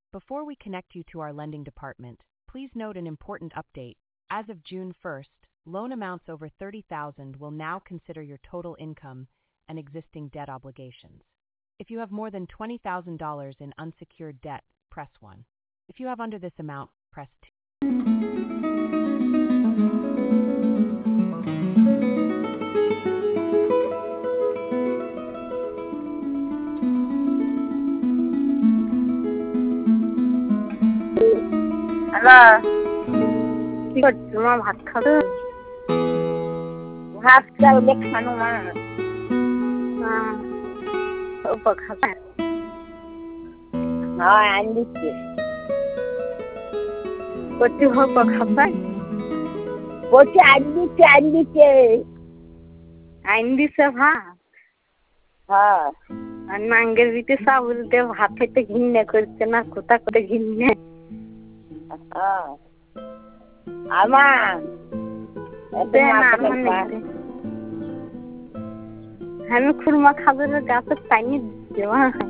Before we connect you to our lending department, please note an important update. As of June 1st, loan amounts over $30,000 will now consider your total income and existing debt obligations. If you have more than $20,000 in unsecured debt, press 1. If you have under this amount, press 2. Hello কি করছো মা ভাত খাবে ভাত চাইলে খানো মা অল্প খাবে হ্যাঁ আনি দিচ্ছি কচি অল্প খাবে বলছি আনি দিচ্ছে ভাত হ্যাঁ আর নাঙ্গের দিতে চাউল দিয়ে ভাত খেতে ঘৃণা করছে না কোথা করে ঘৃণা আমি খুরমা খাবারের গাছে পানি দিচ্ছি